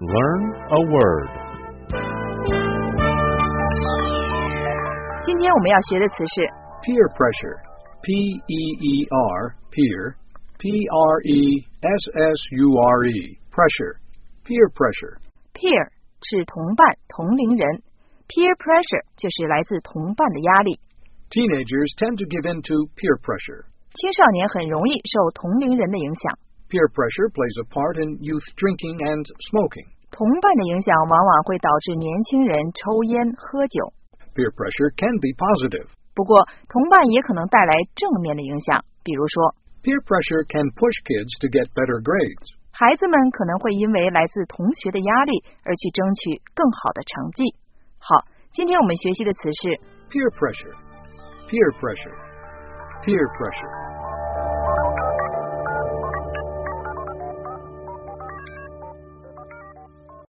Learn a word. 今天我们要学的词是 peer pressure. P-E-E-R, peer, P-R-E-S-S-U-R-E, pressure, peer pressure. peer 是同伴、同龄人 peer pressure 就是来自同伴的压力。 Teenagers tend to give in to peer pressure. 青少年很容易受同龄人的影响， Peer pressure plays a part in youth drinking and smoking. 同伴的影响往往会导致年轻人抽烟喝酒。 Peer pressure can be positive. 不过，同伴也可能带来正面的影响，比如说， Peer pressure can push kids to get better grades. 孩子们可能会因为来自同学的压力而去争取更好的成绩。好，今天我们学习的词是 Peer pressure, peer pressure, peer pressure.